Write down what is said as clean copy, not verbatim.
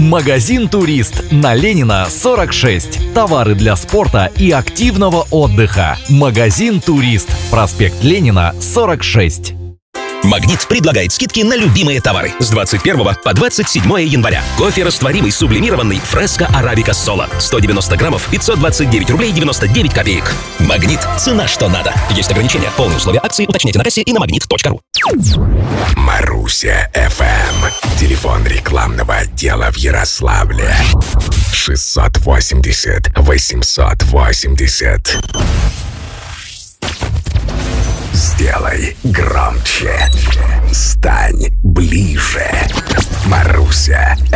Магазин «Турист» на Ленина, 46. Товары для спорта и активного отдыха. Магазин «Турист». Проспект Ленина, 46. «Магнит» предлагает скидки на любимые товары с 21 по 27 января. Кофе растворимый сублимированный «Фреско Арабика Соло». 190 граммов, 529 рублей 99 копеек. «Магнит» – цена что надо. Есть ограничения. Полные условия акции уточняйте на кассе и на magnet.ru. Маруся ФМ. Телефон рекламного отдела в Ярославле. 680 880. Сделай громче. Стань ближе. Маруся